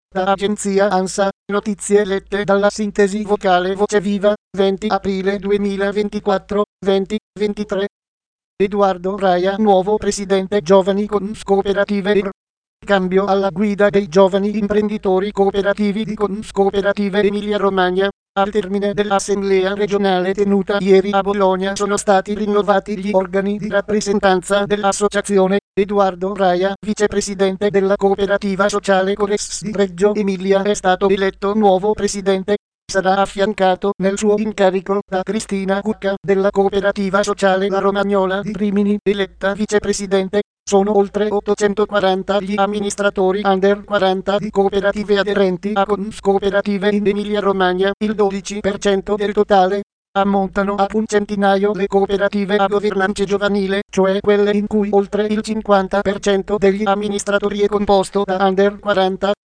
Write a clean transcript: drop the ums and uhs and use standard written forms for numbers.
Da agenzia ANSA, notizie lette dalla sintesi vocale Voce Viva, 20 aprile 2024, 20-23. Eduardo Raia, nuovo presidente Giovani Cons Cooperative ER. Cambio alla guida dei giovani imprenditori cooperativi di Cons Cooperative Emilia Romagna. Al termine dell'assemblea regionale tenuta ieri a Bologna sono stati rinnovati gli organi di rappresentanza dell'associazione. Eduardo Raia, vicepresidente della cooperativa sociale Cores di Reggio Emilia, è stato eletto nuovo presidente. Sarà affiancato nel suo incarico da Cristina Cucca della cooperativa sociale La Romagnola di Rimini, eletta vicepresidente. Sono oltre 840 gli amministratori under 40 di cooperative aderenti a Cons Cooperative in Emilia Romagna, il 12% del totale. Ammontano a un centinaio le cooperative a governanza giovanile, cioè quelle in cui oltre il 50% degli amministratori è composto da under 40.